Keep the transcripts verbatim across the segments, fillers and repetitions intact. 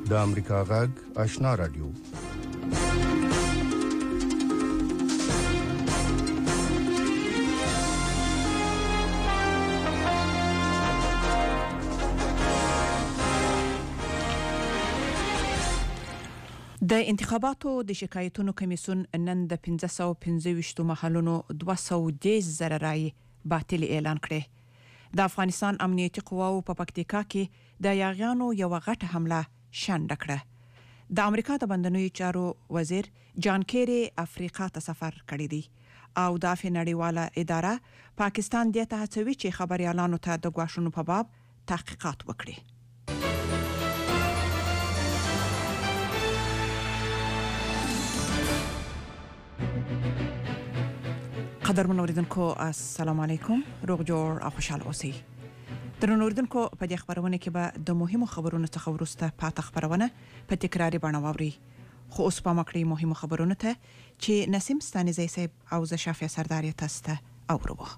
د امریکا غږ آشنا رادیو. د انتخاباتو د شکایتونو کمیسیون نن د پنځه سوه پنځه ویشت محلونو دوه سوه دېرش زره رای باطل اعلان کړې. د افغانستان امنیتي قواو په پکتیکا کې د یاغیانو یو غټه حمله شنډه کړه. د امریکا د بندنوي چارو وزیر جان کیری افریقا ته سفر کړی دی او د افغان نړیواله اداره پاکستان د ته هڅوي چې خبريالانو ته د غواښونو په باب تحقیقات وکړي. قدرمن اوریدونکو السلام علیکم، روغ جوړ او خوشحال اوسئ. درنو اوریدونکو په دې خبرونه کې به د مهمو خبرونو څخه وروسته پاته خبرونه په تکراري بڼه واوري. خو اوس په مکړی مهمو خبرونه ته چې نسیم ستانیزی صاحب او ز شافیا سردار تاسو ته اورو.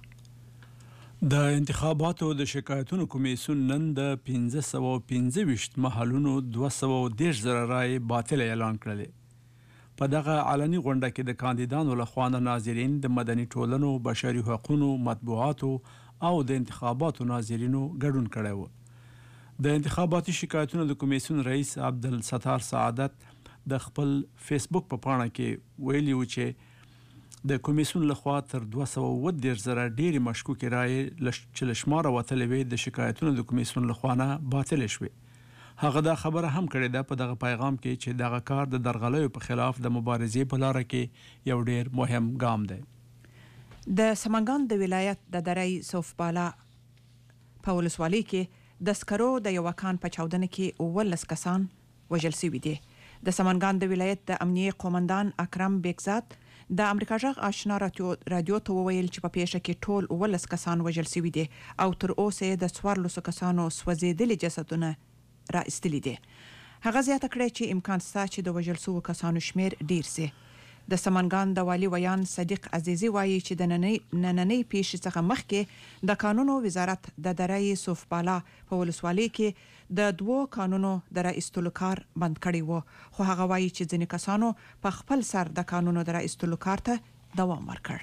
د انتخاباتو د شکایتونو کمیسیون نن د پنځه سوه پنځه ویشت محلونو دوه سوه دېرش زره رای باطل اعلان کړل. په دغه علني غونډه کې د کاندیدانو لخوا ناظرین د مدني ټولنو، بشري حقوقو، مطبوعاتو او د انتخاباتو ناظرینو ګډون کړی و. د انتخاباتي شکایتونو د کمیسیون رئیس عبدالستار سعادت د خپل فیسبوک په پاڼه کې ویلي و چې د کمیسیون لخوا تر دوه سوه اووه دېرش زره ډېرې مشکوکې رایې چې له شماره وتلې وې د شکایتونو د کمیسیون لخوا نه باطلې شوې. هغه دا خبره هم کړې ده په دغه پیغام کې چې دغه کار د درغلیو په خلاف د مبارزې په لاره کې یو ډیر مهم ګام دی. د سمنګان د ولایت د درې صوفبالا په ولسوالۍ کې د سکرو د یو کان په چاودنه کې اوولس کسان وژل شوي دي. د سمنګان د ولایت د امنیه قومندان اکرم بیگزاد د امریکا غږ آشنا رادیو ته وویل چې په پیښه کې ټول اوولس کسان وژل شوي دي او تر اوسه د څوارلسو کسانو سوځېدلي جسدونه را استلی دي. هغه زیاته کړې چې امکان شته چې د وژل شوو کسانو شمیر ډیر سي. د سمنګان د والي ویان صدیق عزیزی وایي چې د نننۍ پیښې څخه مخکې د قانونو وزارت د درې صوفبالا په ولسوالۍ کې د دوو قانونو د راایستلو کار بند کړی و، خو هغه وایي چې ځینې کسانو په خپل سر د قانونو د راایستلو کار ته دوام ورکړ.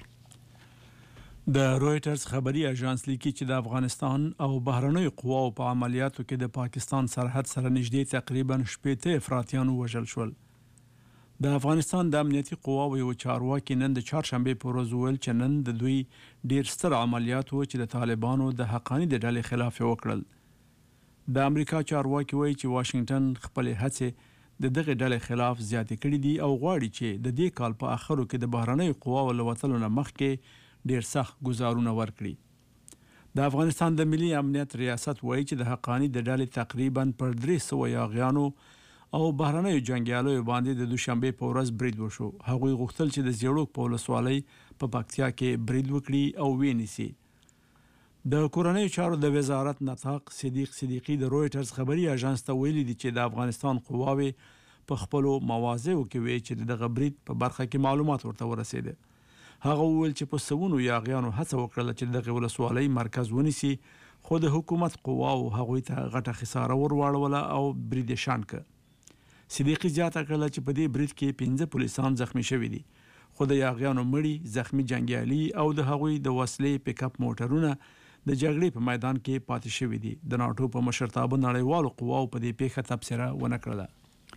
د رویټرز خبري اژانس لیکي چې د افغانستان او بهرنیو قواو په عملیاتو کې د پاکستان سرحد سره نږدې تقریبا شپېته افراطیان وژل شول. د افغانستان د امنیتي قواو یو چارواکي نن د چهارشنبې په ورځ وویل چې نن د دوی ډیر ستر عملیات و چې د طالبانو د حقاني د ډلې خلاف وکړل. د امریکا چارواکي وایي چې واشنگټن خپل هڅې د دغه ډلې خلاف زیاتې کړې دي او غواړي چې د دې کال په اخرو کې د بهرنیو قواو له وتلو نه مخکې ډیر سخت گزارونه ورکړي. د افغانستان د ملي امنیت ریاست وایي چې د حقاني د ډلې تقریبا پر درې سوه یاغیانو او بهرنیو جنګیالیو باندې د دوشنبې په ورځ برید وشو. هغوی غوښتل چې د زیړوک په ولسوالۍ په پکتیا کې برید وکړي او وینیسي. د کورنیو چارو د وزارت نطاق صدیق صدیقی د رویټرز خبري اژانس ته ویلي دي چې د افغانستان قواوې په خپلو مواضعو کې وی چې دغه برید په برخه کې معلومات ورته ورسېده. هغه وویل چې په سوونو یاغیانو هڅه وکړه چې دغه ولسوالۍ مرکز ونیسي، خو د حکومت قواو هغوی ته غټه خساره ورواړوله او برید یې شنډ کړ. صدیقي زیاته کړله چې په دې برید کې پنځه پولیسان زخمی شوي دي، خو د یاغیانو مړي، زخمی جنګیالي او د هغوی د وسلې پیک اپ موټرونه د جګړې په میدان کې پاتې شوي دي. د ناټو په مشرتابه نړیوالو قواو په دې پیښه تبصره ونه کړله.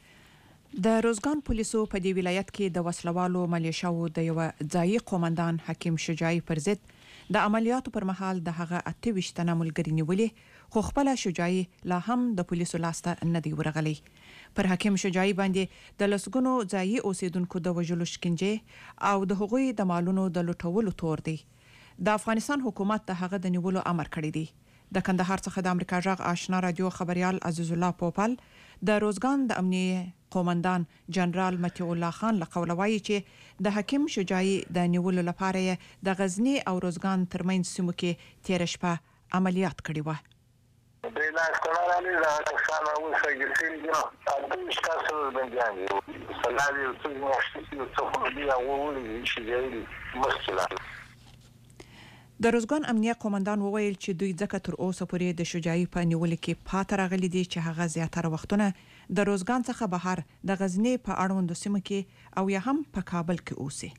د روزګان پولیسو په دې ولایت کې د وسلوالو ملیشاو د یو ځایي قومندان حکیم شجاعي پر ضد د عملیاتو پر مهال د هغه اته ویشت تنه ملګري نیولې، خو خپله شجاعي لا هم د پولیسو لاسته نه دی ورغلی. پر حکیم شجاعي باندې د لسګونو ځایي اوسیدونکو د وژلو شکنجې او د هغوی د مالونو د لوټولو تور دی. د افغانستان حکومت د هغه د نیولو امر کړی دی. د کندهار څخه د امریکا غږ آشنا رادیو خبريال عزیز الله پوپل د روزګان د امنیه قومندان جنرال متي الله خان له قوله وایي چې د حکیم شجاعي د نیولو لپاره د غزنی او روزګان ترمنځ سیمو کې تیر شپه عملیات کړي و. د لاستوالانه د کسانو وسایل د شکاسو باندې سلالي او څه مشکل څه خو دی او ولې شي دی مشکل. د روزګان امنیه قومندان وویل چې دوی ځکه تر اوسه پورې د شجاعي په نیولو کې پاتې راغلي دي چې هغه زیاتره وختونه د روزګان څخه بهر د غزنی په اړوندو سیمو کې او یا هم په کابل کې اوسي.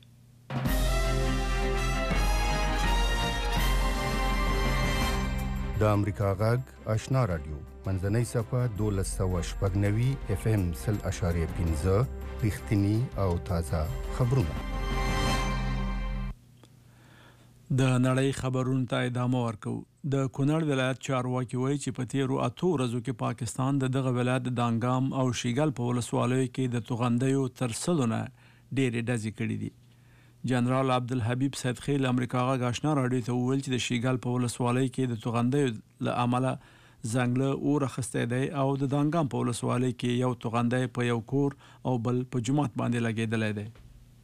د امریکا غږ آشنا رادیو منځنۍ صفحه دولس سوه شپږ نوي اف ام سل اشاریه پنځه رښتینی او تازه خبرونه. د نړۍ خبرونو ته ادامه ورکو. د کونړ ولایت چارواکي وایي چې په تیرو اتو ورځو کې پاکستان د دغه ولایت د دانګام او شیګل په ولسوالیو کې د توغندیو تر سلو نه ډېرې ډزې کړې دي. جنرال عبدالحبیب سیدخیل امریکا غږ آشنا راډیو ته وویل چې د شیګل په ولسوالۍ کې د توغندیو له امله ځنګله اور اخیستی دی او د دانګام په ولسوالۍ کې یو توغندی په یو کور او بل په جومات باندې لګېدلی دی.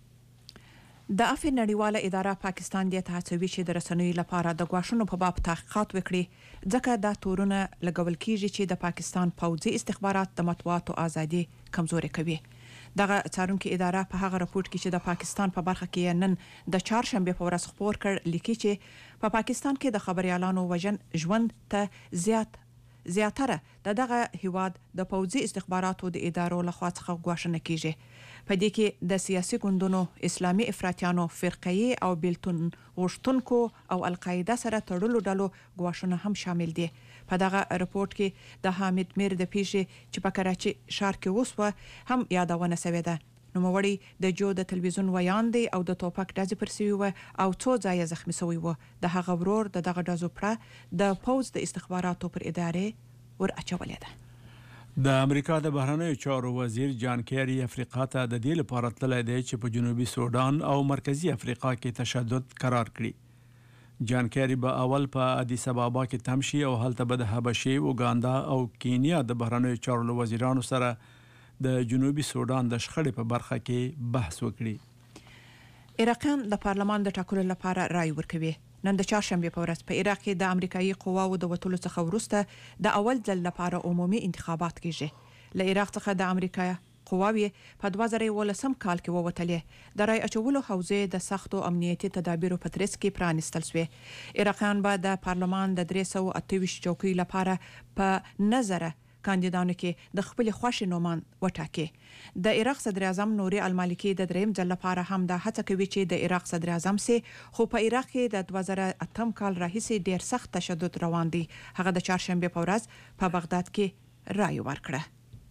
د افغان نړیواله اداره پاکستان د هڅوي چې د رسنیو لپاره د غواښونو په باب تحقیقات وکړي ځکه دا تورونه لګول کیږي چې د پاکستان پوځي استخبارات د مطبوعاتو ازادي کمزوري کوي. دغه څارونکو اداره په هغه راپورټ کې چې د پاکستان په برخه کې نن د چهارشنبه په ورځ خبر کړ لیکي چې په پاکستان کې د خبريالانو وژن ژوند ته زیات زیاتره د دغه هیواد د پوځي استخباراتو د ادارو لخوا څخه غواښنه کیږي. په دې کې د سیاسي ګوندونو، اسلامي افراطیانو، فرقه‌يي او بیلتون غوښتونکو او القاعده سره تړلو ډلو غواښونه هم شامل دي. په دغه رپورت کې د حامد میر د پیښې چې په کراچي ښار کې وسوه هم یادونه شوې ده. نوموړی د جو د تلویزیون ویاندې او د توپک ډزې پر سوي و او څو ځایه زخمی شوی و. د هغه ورور د دغه ډزو پړه د پوځ د استخباراتو پر ادارې ور اچولې ده. د امریکا د بهرنیو چارو وزیر جان کیری افریقا ته د دې لپاره تللی دی چې په جنوبي سودان او مرکزی افریقا کې تشدد قرار کړي. جان کیری به اول په ادیس ابابا کې تم شي او هلته به د حبشې، اوګاندا او کینیا د بهرنیو چارو وزیرانو سره د جنوبي سودان د شخړې په برخه کې بحث وکړي. عراقیان د پارلمان د ټاکلو لپاره رای ورکوي. نن د چهارشنبه په ورځ په عراق کې د امریکایي قواو د وټولو څخه وروسته د اول ځل لپاره عمومي انتخابات کیږي. له عراق څخه د امریکا قواوی په دوه زره ولسم کال کې ووتلې. د رای اچولو حوزې د سختو امنیتي تدابیرو په ترڅ کې پرانستل شوې. عراقیان به د پارلمان د درې سوه اته ویشت چوکۍ لپاره په نظر کاندیدانو کې د خپل خوښ نومان وټاکي. د عراق صدر اعظم نوري المالکی د دریم ځل لپاره هم د هڅه کوي چې د عراق صدر اعظم سي، خو په عراق کې د دوه زره اتم کال راهیسې ډیر سخت تشدد روان دی. هغه د چهارشنبه په ورځ په بغداد کې رای ورکړه.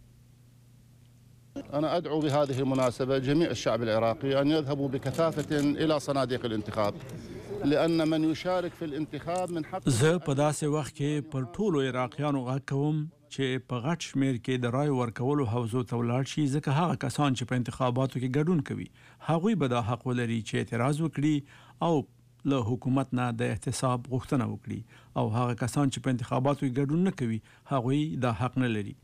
أنا أدعو بهذه المناسبة جميع الشعب العراقي أن يذهبوا بكثافة إلى صناديق الانتخاب لأن من يشارك في الانتخاب من حق. زه په داسې وخت کې پر ټولو عراقیانو غږ کوم چې په غټ شمیر کې د رای ورکولو حوزو ته ولاړ شي، ځکه هغه کسان چې په انتخاباتو کې ګډون کوي هغوی به دا حق ولري چې اعتراض وکړي او له حکومت نه د احتساب غوښتنه وکړي، او هغه کسان چې په انتخاباتو کې ګډون نه کوي هغوی دا حق نه لري.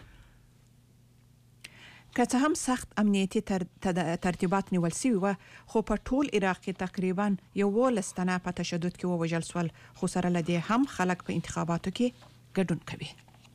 که څه هم سخت امنیتي تر ترتیبات نیول شوي وه، خو په ټول عراق کې تقریبا یولس تنه په تشدد کې ووژل شول، خو سره له دې هم خلک په انتخاباتو کې ګډون کوي.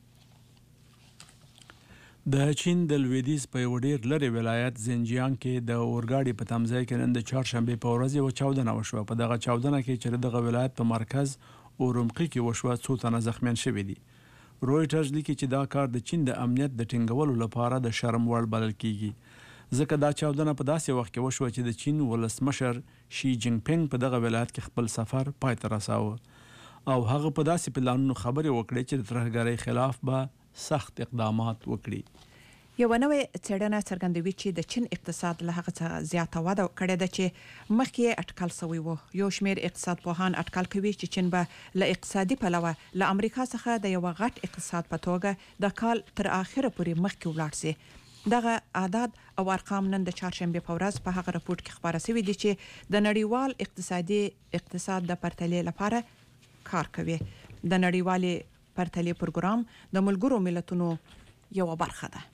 د چین د لویدیځ په یو ډېر لرې ولایت زنجیان کې د اورګاډي په تمځای کې نن د چهارشنبې په ورځ یوه چاودنه وشوه. په دغه چاودنه کې چې دغه ولایت په مرکز اورمقي کې وشوه څو تنه زخمیان شوي دي. رویټرز لیکي چې دا کار د چین د امنیت د ټینګولو لپاره د شرم وړ بلل کیږي، ځکه دا چاودنه په داسې وخت کې وشوه چې د چین ولسمشر شي جینګ پینګ په دغه ولایت کې خپل سفر پای ته رساوه او هغه په داسې پلانونو خبرې وکړې چې د ترهګرۍ خلاف به سخت اقدامات وکړي. یو نوې څېړنه څرګندوي چې د چین اقتصاد له هغه څخه زیاته وده کړې ده چې مخکې یې اټکل شوی و. یو شمېر اقتصاد پوهان اټکل کوي چې چین به له اقتصادي پلوه له امریکا څخه د یوه غټ اقتصاد په توګه د کال تر اخره پورې مخکې ولاړ شي. دغه اعداد او ارقام نن د چهارشنبه په ورځ په هغه راپورټ کې خبره شوي دي چې د نړیوال اقتصادي اقتصاد د پرتلې لپاره کار کوي. د نړیوالې پرتلې پروګرام د ملګرو ملتونو یوه برخه ده.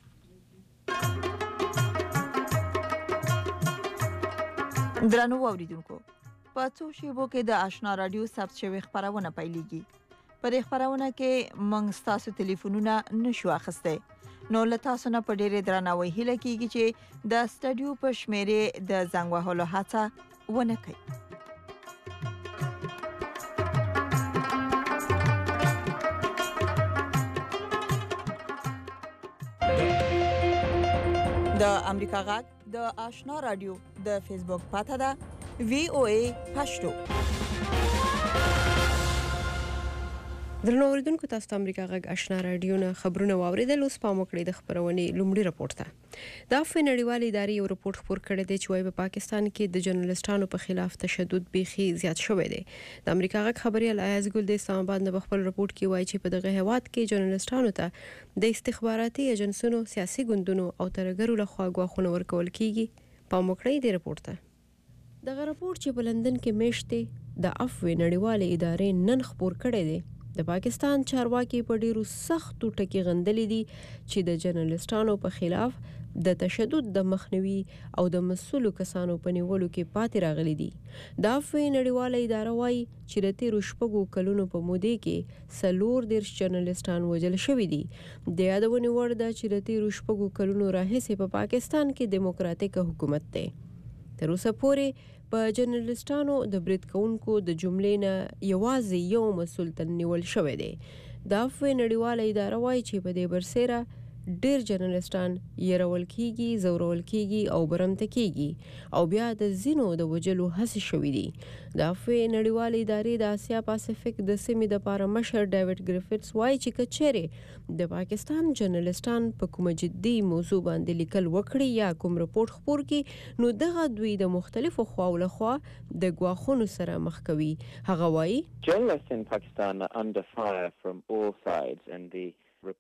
درنو اوریدونکو، په څو شیبو کې د آشنا رادیو ثبت شوی خبرونه پیلېږي. په دې خبرونه کې موږ ستاسو ټلیفونونه نشو اخیستی، نو له تاسو نه په ډېرې درناوي هیله کیږي چې د سټډیو په شمیرې د زنګ وهلو هڅه ونه کړئ. د امریکا غږ د آشنا رادیو د فیسبوک پاته ده وی او ای پښتو. درنو اوریدونکو تاسو ته امریکا غږ آشنا رادیو نه خبرونه واوریدل. اوس پام وکړئ د خبرونې لومړي راپور ته. د عفو نړیوالې ادارې یو راپور خپور کړی دی چې وايي په پاکستان کې د جرنالستانو په خلاف تشدد بیخي زیات شوی دی. د امریکا غږ خبريال ایاز ګل د اسلام آباد نه خپل راپور کې وایي چې په دغه هیواد کې جرنالستانو ته د استخباراتي ایجنسونو، سیاسي ګوندونو او ترګرو لخوا ګواښونه ورکول کیږي. پام وکړئ د راپور ته. دغه راپور چې په لندن کې میشته د عفو نړیوالې ادارې نن خپور کړی دی، د پاکستان چارواکي په ډیرو سختو ټکي غندلې دي چې د جرنالستانو په خلاف د تشدد د مخنیوي او د مسؤلو کسانو په نیولو کې پاتې راغلي دي. د عفو نړیواله اداره وايي چې د تیرو شپږو کلونو په موده کې څلور دېرش جرنالستان وژل شوي دي. د یادونې وړ ده چې د تیرو شپږو کلونو راهیسې په پاکستان کې دیموکراتیک حکومت دی. تر اوسه پورې په جرنالستانو د برید کوونکو د جملې نه یوازې یو مسؤل تر نیول شوی دی. د عفو نړیواله اداره وايي چې په دې برسېره ډېر جرنالستان یرول کیږي، زورول کیږي او برمته کیږي او بیا د ځینو د وجلو هڅې شوې دي. د عفو نړیواله ادارې د اسیا پاسفیک د سیمې د پاره مشر ډیوډ ګریفټس وايي چې کچېره د پاکستان جرنالستان په کومه جدي موضوع باندې لیکل وکړي یا کوم رپورټ خپور کړي، نو دغه دوی د مختلفو خواو لخوا د ګواښونو سره مخ کوي. هغه وايي journalists in Pakistan are under fire from all sides and the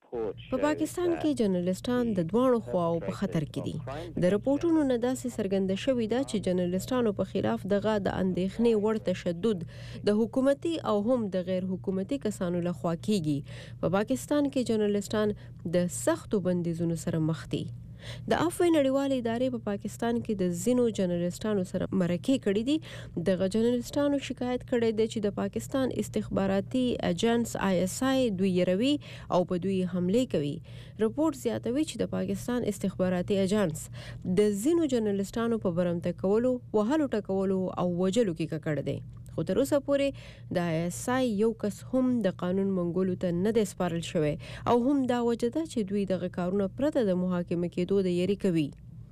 په پاکستان کې جرنالستان د دوانو خواو په خطر کې دي. د رپورټونو نه داسې څرګنده شوې ده چې جرنالستانو په خلاف دغه د اندېښنې وړ تشدد د حکومتي او هم د غیر حکومتي کسانو لخوا کیږي. په پاکستان کې جرنالستان د سختو بندیزونو سره مخ دي. د عفو نړیوالې ادارې په پاکستان کې د ځینو جرنالستانو سره مرکې کړې دي. دغه جرنالستانو شکایت کړی دی چې د پاکستان استخباراتي ایجنټس آی اس آی دوی یروي او په دوی حمله کوي. رپورټ زیاتوي چې د پاکستان استخباراتي ایجنټس د ځینو جرنالستانو په برمته کولو، وهلو ټکولو او وژلو کې ککړ دی. خو تر اوسه پورې د آی اس آی یو کس هم د قانون منګولو ته نه دی سپارل شوی او هم دا وجه ده چې دوی دغه کارونه پرته د محاکمه کېدو د یری کوي.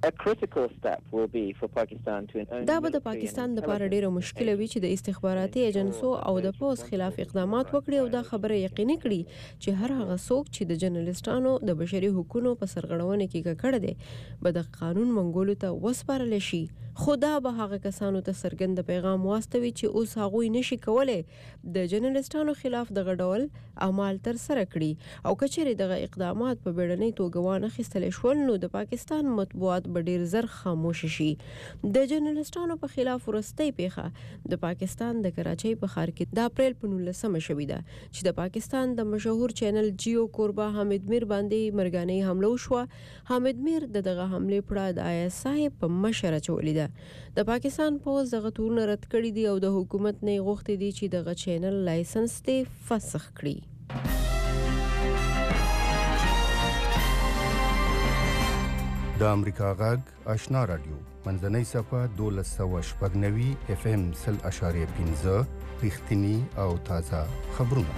دا به د پاکستان لپاره ډیره مشکله وي چې د استخباراتي ایجنسو او د پوز خلاف اقدامات وکړي او دا خبره یقیني کړي چې هر هغه څوک چې د جرنالستانو د بشري حقوقو په سرغړونه کې ککړ دی به د قانون منګولو ته وسپارل شي. خو دا به هغه کسانو ته څرګند پیغام واستوي چې اوس هغوی نشي کولای د جرنالستانو خلاف دغه ډول اعمال تر سره کړي او کچېرې دغه اقدامات په بیړنۍ توګه وانه اخیستل شول، نو د پاکستان مطبوعات به ډیر زر خاموش شي. د جرنالستانو په خلاف ورستۍ پیښه د پاکستان د کراچۍ په ښار کې د اپریل په نولسمه شوې ده چې د پاکستان د مشهور چینل جیو کوربه حامد میر باندې مرګانۍ حمله وشوه. حامد میر د دغه حملې پړه د آی اس آی په مشر اچولې ده. د پاکستان پوز دغه تورونه رد کړي دي او د حکومت نه غوښتي دي چې دغه چینل لایسنس ته فسخ کړي. د امریکا غږ آشنا رادیو منځنۍ صفه دولس سوه شپږ نوي اف ام سل اشاریه پنځه رښتینی او تازه خبرونه.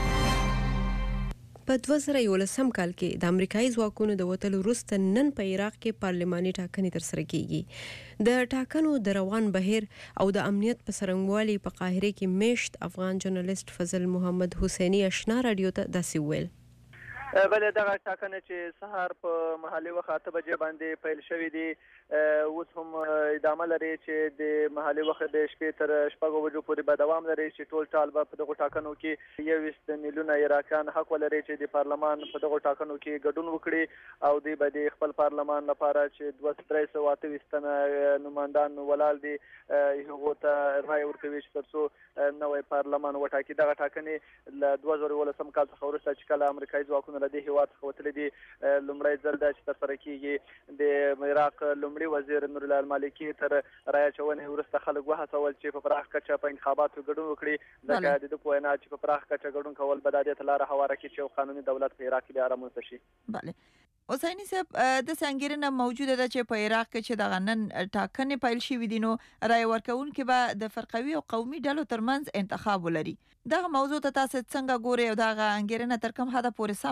په دوه زره یولسم کال کې د امریکایي ځواکونو د وتلو وروسته نن په عراق کې پارلماني ټاکنې ترسره کیږي. د ټاکنو د روان بهیر او د امنیت په څرنګوالي په قاهره کې میشت افغان ژورنالیست فضل محمد حسیني آشنا رادیو ته داسې ویل. بله دغه ټاکنه چې سهار په محلي وخت اته بجې باندې پیل شوې دي، اوس هم ادامه لري چې د محلي وخت د شپې تر شپږو بجو پورې به دوام لري چې ټول ټال به په دغو ټاکنو کې یوویشت میلیونه عراقیان حق ولري چې د پارلمان په دغو ټاکنو کې ګډون وکړي او دوی به د خپل پارلمان لپاره چې دوه درې سوه اته ویشت تنه نمایندان ولاړ دي هغو ته رایه ورکوي چې تر څو نوی پارلمان وټاکي. دغه ټاکنې له دوه زره یولسم کال څخه وروسته چې کله امریکایي ځواکونه له دې هېواد څخه وتلي دي لومړی ځل ده چې ترسره کېږي. د عراق لومړي وزیر نورالله المالکي تر رایه اچونې وروسته خلک وهڅول چې په پراخ کچه په انتخاباتو ګډون وکړي، ځکه د ده په وینا چې په پراخ کچه ګډون کول به د دې ته لاره هواره کړي چې یو قانوني دولت په عراق کې بیا رامنځته شي. بله حسیني صاحب، د څنګهرنه موجوده ده چې په عراق کې چې دغه نن ټاکنې پیل شوي دي، نو رایه ورکوونکي به د فرقوي او قومي ډلو ترمنځ انتخاب ولري. دغه موضوع ته تاسو څنګه ګورئ او دغه انګیرنه تر کوم حده پورې سمه ده؟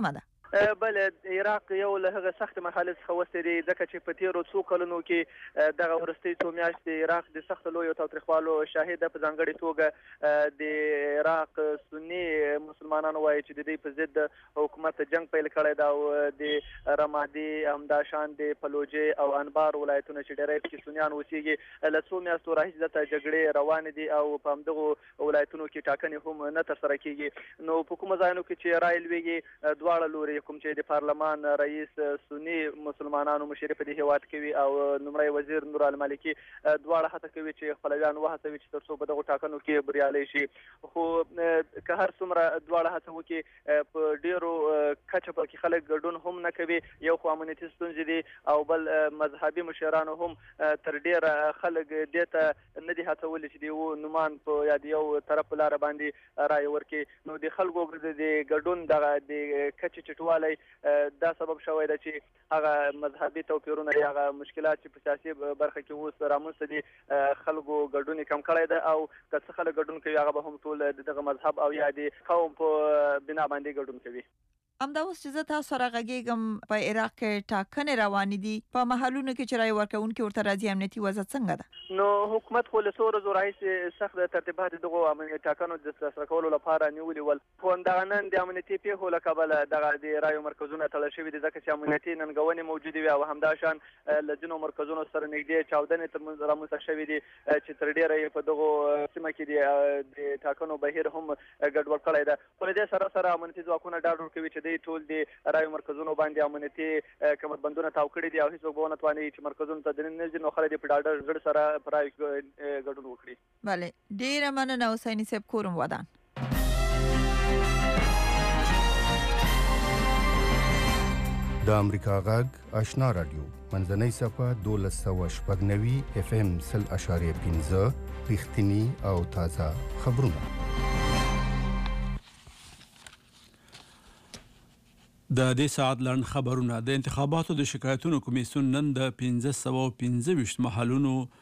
بله عراق یو له هغه سخت مرحلې څخه وستې دی ځکه چې په تېرو څو کلونو کې دغه وروستۍ څو میاشتې عراق د سخت لویو تاوتریخوالو شاهد په ځانګړې توګه د عراق سني مسلمانانو وایي چې د دې په ضد حکومت جنگ پیل کړی دا او د رمادي همداشان د فلوجې او انبار ولایتونه چې ډېری پکې سنیان اوسېږي له څو میاشتو راهیسې دلته جګړې روانې دي او په همدغو ولایتونو کې ټاکنې هم نه ترسره کېږي نو په کومو ځایونو کې چې رایې لویږي دواړه لوري کوم چې د پارلمان رئیس سني مسلمانانو مشري په دې هېواد کوي او لومړی وزیر نور المالکي دواړه هڅه کوي چې خپلویان وهڅوي چې تر څو په دغو ټاکنو کې بریالی شي خو که هر څومره دواړه هڅه وکړي په ډېرو کچه پکې خلک ګډون هم نه کوي یو خو امنیتي ستونزې دي او بل مذهبي مشرانو هم تر ډېره خلک دې ته نه دي هڅولي چې د یو نومان په یا د یو طرف په لاره باندې رایې ورکړي نو د خلکو د ګډون دغه د کچې چټوالی دا سبب شوی ده چې هغه مذهبي توپیرونه یا هغه مشکلات چې په سیاسي برخه کې اوس رامنځته دي خلکو ګډون کم کړی ده او که څه خلک ګډون کوي هغه به هم ټول دغه مذهب او یا د قوم په بنا باندې ګډون کوي همدا اوس چې زه تاسو سره غږیږم په عراق کې ټاکنې روانې دي په محلونو کې چې رایې ورکوونکي ورته راځي امنیتي وضع څنګه ده نو حکومت خو له څو ورځو راهیسې سخت ترتیبات دغو امنیتي ټاکنو د ترسره کولو لپاره نیولي ول خو همدغه نن د امنیتي پیښو له کبله دغه د رایو مرکزونه تړل شوي دي ځکه چې امنیتي ننګونې موجودې وي او همداشان له ځینو مرکزونو سره نږدې چاودنې ترمنځ رامنځته شوي دي چې تر ډېره یې په دغو سیمه کې د ټاکنو بهیر هم ګډوډ کړی ده خو له دې سره سره امنیتي ځواکونه ډاډ ورکوي چې ټول د رایو مرکزونو باندې امنیتي کمربندونه تاو کړي دي او هیڅوک به ونه تواني چې مرکزونو ته دننه ځي نو خلک په ډاډه زړه سره په رایو ګډون وکړي. بله ډېره مننه حسیني صاحب کورم ودان. د امریکا غږ آشنا رادیو منځنۍ صفحه دولس سوه شپږ نوي اف ام سل اشاریه پنځه رښتیني او تازه خبرونه. د دې ساعت لړن خبرونه د انتخاباتو د شکایتونو کمیسیون نن د پنځه سوه پنځه ویشت محلونو